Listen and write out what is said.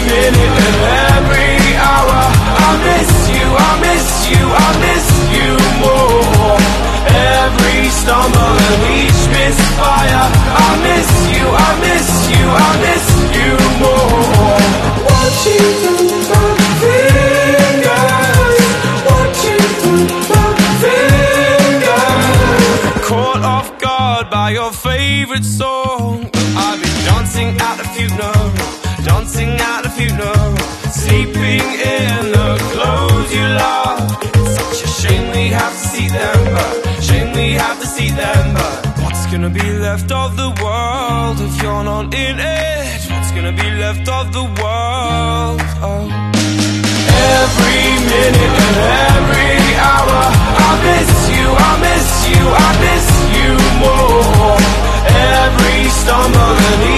minute and every hour. I miss you, I miss you, I miss you more. Every stumble and each misfire. I miss you, I miss you, I miss you more. Watching through my fingers, watching through my fingers. Caught off guard by your favorite song. I've been dancing at the funeral, dancing at the funeral, sleeping in the clothes you love. It's such a shame we have to see them, but shame we have to see them, but what's gonna be left of the world if you're not in it? What's gonna be left of the world? Oh. Every minute and every hour, I miss you, I miss you, I miss you more. Every stumble and